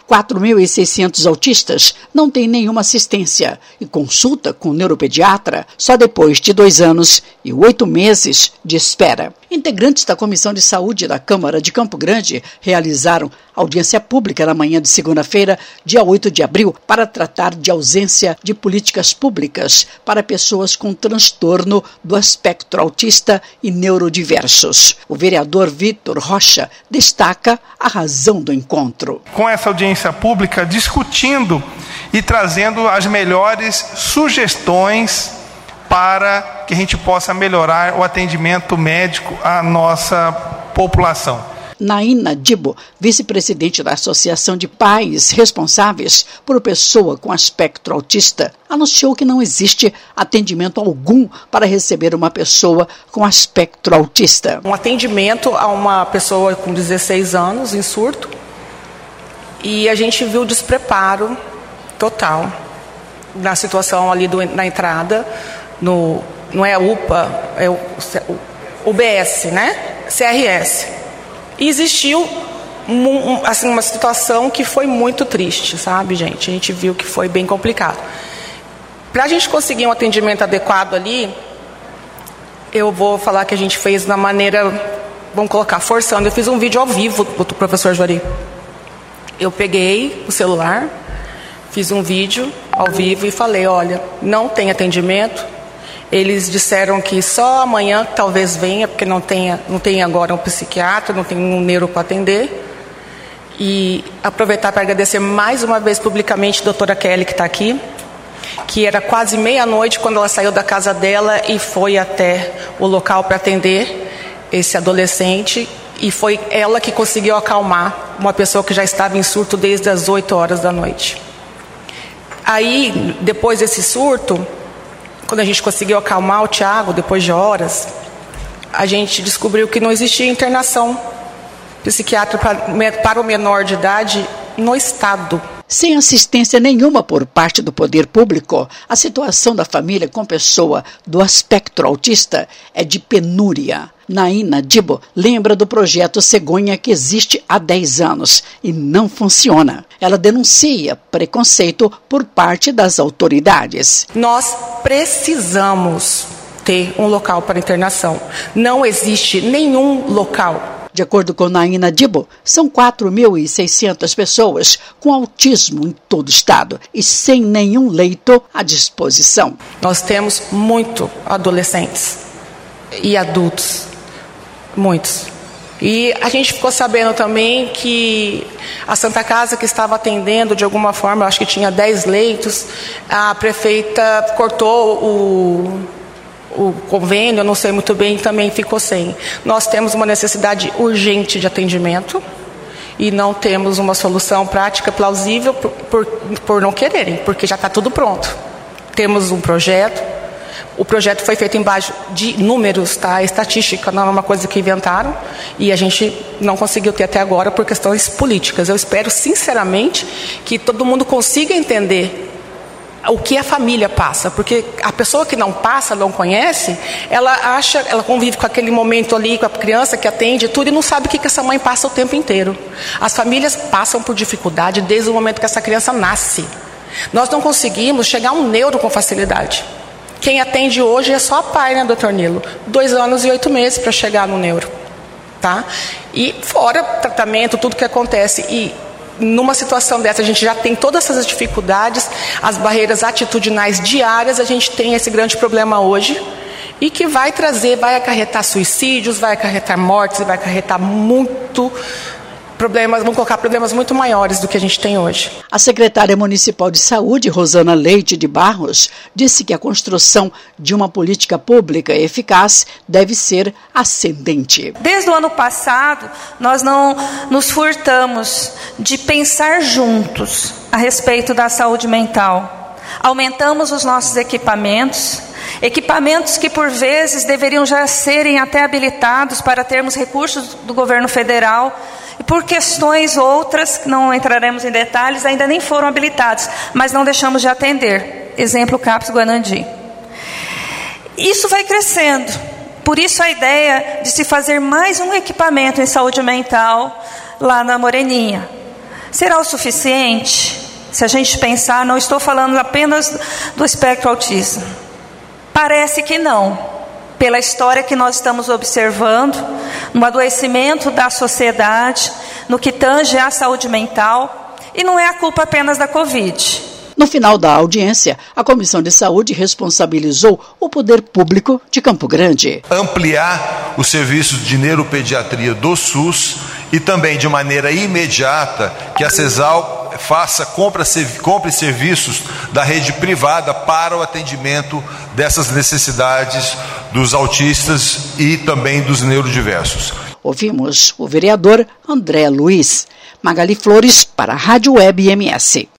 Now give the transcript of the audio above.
4.600 autistas não têm nenhuma assistência e consulta com o neuropediatra só depois de 2 anos e 8 meses de espera. Integrantes da Comissão de Saúde da Câmara de Campo Grande realizaram audiência pública na manhã de segunda-feira, dia 8 de abril, para tratar de ausência de políticas públicas para pessoas com transtorno do espectro autista e neurodiversos. O vereador Vitor Rocha destaca a razão do encontro. Com essa audiência pública, discutindo e trazendo as melhores sugestões para que a gente possa melhorar o atendimento médico à nossa população. Naina Dibo, vice-presidente da Associação de Pais Responsáveis por Pessoa com Espectro Autista, anunciou que não existe atendimento algum para receber uma pessoa com espectro autista. Um atendimento a uma pessoa com 16 anos em surto, e a gente viu o despreparo total na situação ali na entrada, não é UPA, é o UBS, né? CRS. E existiu assim, uma situação que foi muito triste, sabe, gente? A gente viu que foi bem complicado. Para a gente conseguir um atendimento adequado ali, eu vou falar que a gente fez da maneira, vamos colocar, forçando. Eu fiz um vídeo ao vivo do professor Juari. Eu peguei o celular, fiz um vídeo ao vivo e falei, olha, não tem atendimento. Eles disseram que só amanhã talvez venha, porque não tem agora um psiquiatra, não tem um neuro para atender. E aproveitar para agradecer mais uma vez publicamente a doutora Kelly, que está aqui, que era quase meia-noite quando ela saiu da casa dela e foi até o local para atender esse adolescente. E foi ela que conseguiu acalmar uma pessoa que já estava em surto desde as 8 horas da noite. Aí, depois desse surto, quando a gente conseguiu acalmar o Tiago, depois de horas, a gente descobriu que não existia internação psiquiátrica para o menor de idade no estado. Sem assistência nenhuma por parte do poder público, a situação da família com pessoa do espectro autista é de penúria. Naina Dibo lembra do projeto Cegonha, que existe há 10 anos e não funciona. Ela denuncia preconceito por parte das autoridades. Nós precisamos ter um local para internação. Não existe nenhum local. De acordo com Naina Dibo, são 4.600 pessoas com autismo em todo o estado e sem nenhum leito à disposição. Nós temos muitos adolescentes e adultos, muitos. E a gente ficou sabendo também que a Santa Casa, que estava atendendo de alguma forma, acho que tinha 10 leitos, a prefeita cortou o convênio, eu não sei muito bem, também ficou sem. Nós temos uma necessidade urgente de atendimento e não temos uma solução prática plausível por não quererem, porque já está tudo pronto. Temos um projeto, o projeto foi feito embaixo de números, tá? Estatística não é uma coisa que inventaram e a gente não conseguiu ter até agora por questões políticas. Eu espero sinceramente que todo mundo consiga entender o que a família passa, porque a pessoa que não passa, não conhece, ela convive com aquele momento ali, com a criança que atende tudo e não sabe o que essa mãe passa o tempo inteiro. As famílias passam por dificuldade desde o momento que essa criança nasce. Nós não conseguimos chegar a um neuro com facilidade. Quem atende hoje é só a pai, né, doutor Nilo? 2 anos e 8 meses para chegar no neuro, tá? E fora tratamento, tudo que acontece. E numa situação dessa, a gente já tem todas essas dificuldades, as barreiras atitudinais diárias, a gente tem esse grande problema hoje, e que vai acarretar suicídios, vai acarretar mortes, vai acarretar muito problemas, vamos colocar problemas muito maiores do que a gente tem hoje. A secretária municipal de saúde, Rosana Leite de Barros, disse que a construção de uma política pública eficaz deve ser ascendente. Desde o ano passado, nós não nos furtamos de pensar juntos a respeito da saúde mental. Aumentamos os nossos equipamentos que por vezes deveriam já serem até habilitados para termos recursos do governo federal, e por questões outras, que não entraremos em detalhes, ainda nem foram habilitados, mas não deixamos de atender. Exemplo, CAPS Guanandi. Isso vai crescendo. Por isso a ideia de se fazer mais um equipamento em saúde mental lá na Moreninha. Será o suficiente? Se a gente pensar, não estou falando apenas do espectro autista. Parece que não, pela história que nós estamos observando, no adoecimento da sociedade, no que tange à saúde mental, e não é a culpa apenas da Covid. No final da audiência, a Comissão de Saúde responsabilizou o Poder Público de Campo Grande. Ampliar os serviços de neuropediatria do SUS e também, de maneira imediata, que a CESAL compre serviços da rede privada para o atendimento dessas necessidades dos autistas e também dos neurodiversos. Ouvimos o vereador André Luiz. Magali Flores para a Rádio Web MS.